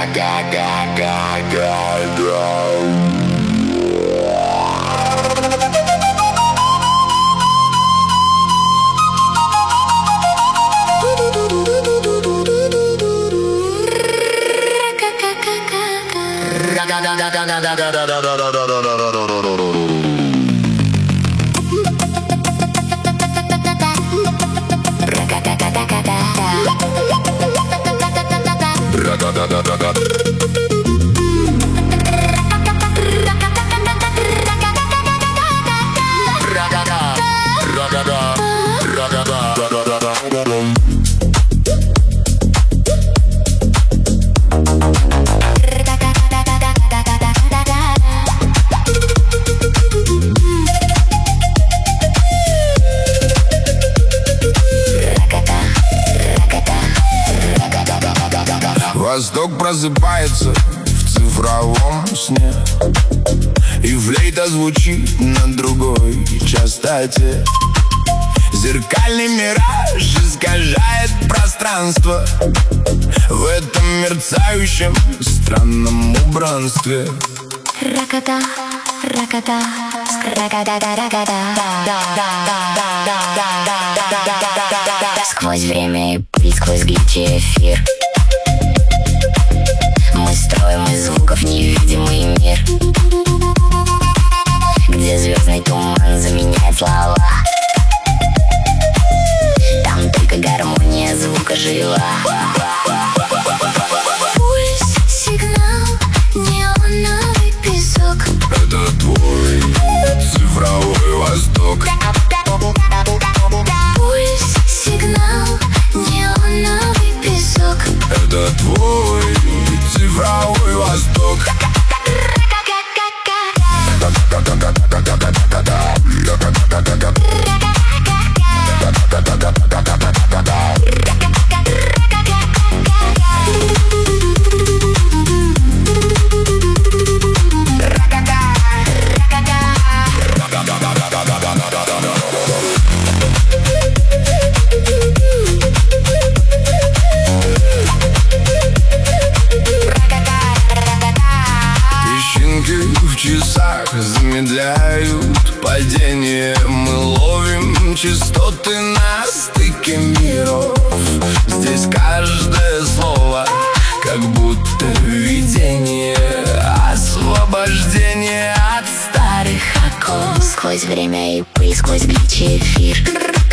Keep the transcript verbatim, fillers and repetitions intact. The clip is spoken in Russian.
Восток просыпается в цифровом сне, и флейта звучит на другой частоте. Зеркальный мираж искажает пространство в этом мерцающем странном убранстве. Раката, раката, раката, раката. Сквозь время и пыль, сквозь гличи эфир мы строим из звуков невидимый мир, где звездный туман заменяет слова. Там только гармония звука жива. Пульс, сигнал, неоновый песок. Это твой цифровой Восток. Пульс, сигнал, неоновый песок. Это твой цифровой Восток. В часах замедляют падение. Мы ловим частоты на стыке миров. Здесь каждое слово как будто видение, освобождение от старых оков. Сквозь время и пыль, сквозь гличи эфир